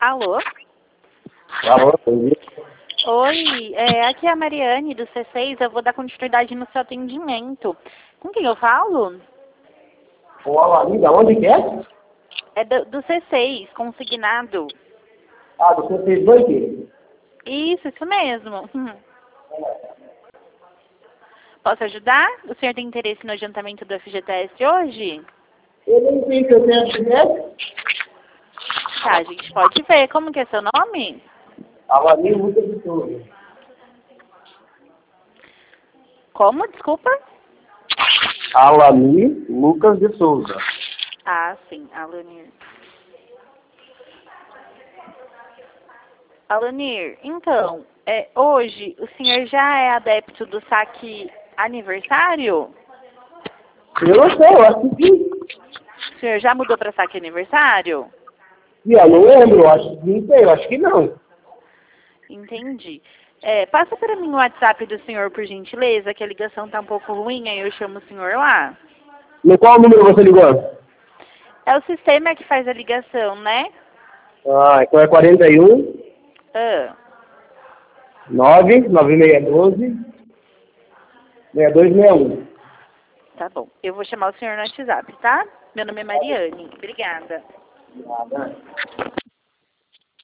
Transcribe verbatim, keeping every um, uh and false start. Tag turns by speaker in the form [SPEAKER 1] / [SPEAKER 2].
[SPEAKER 1] Alô?
[SPEAKER 2] Alô, bom dia.
[SPEAKER 1] Oi, é, aqui é a Mariane do C seis, eu vou dar continuidade no seu atendimento. Com quem eu falo?
[SPEAKER 2] O Alarim, da onde que é?
[SPEAKER 1] É do, do C seis, consignado.
[SPEAKER 2] Ah, do C seis Bank?
[SPEAKER 1] Isso, isso mesmo. Hum. Posso ajudar? O senhor tem interesse no adiantamento do F G T S hoje?
[SPEAKER 2] Eu nem sei se eu tenho F G S.
[SPEAKER 1] Tá, a gente pode ver. Como que é seu nome?
[SPEAKER 2] Alarim Lucas de Souza.
[SPEAKER 1] Como? Desculpa?
[SPEAKER 2] Alarim Lucas de Souza.
[SPEAKER 1] Ah, sim, Alunir. Alunir, então, é, hoje o senhor já é adepto do saque aniversário?
[SPEAKER 2] Eu não sei, eu acho que sim.
[SPEAKER 1] O senhor já mudou para saque aniversário?
[SPEAKER 2] E eu não lembro, eu acho que não sei, eu acho que não.
[SPEAKER 1] Entendi. É, passa para mim o WhatsApp do senhor, por gentileza, que a ligação tá um pouco ruim, aí eu chamo o senhor lá.
[SPEAKER 2] No qual número você ligou?
[SPEAKER 1] É o sistema que faz a ligação, né?
[SPEAKER 2] Ah, então é quarenta e um,
[SPEAKER 1] Ah,
[SPEAKER 2] nove, nove seis um dois, seis dois seis um.
[SPEAKER 1] tá bom. Eu vou chamar o senhor no WhatsApp, tá? Meu nome é Mariane. Obrigada.
[SPEAKER 2] Nada.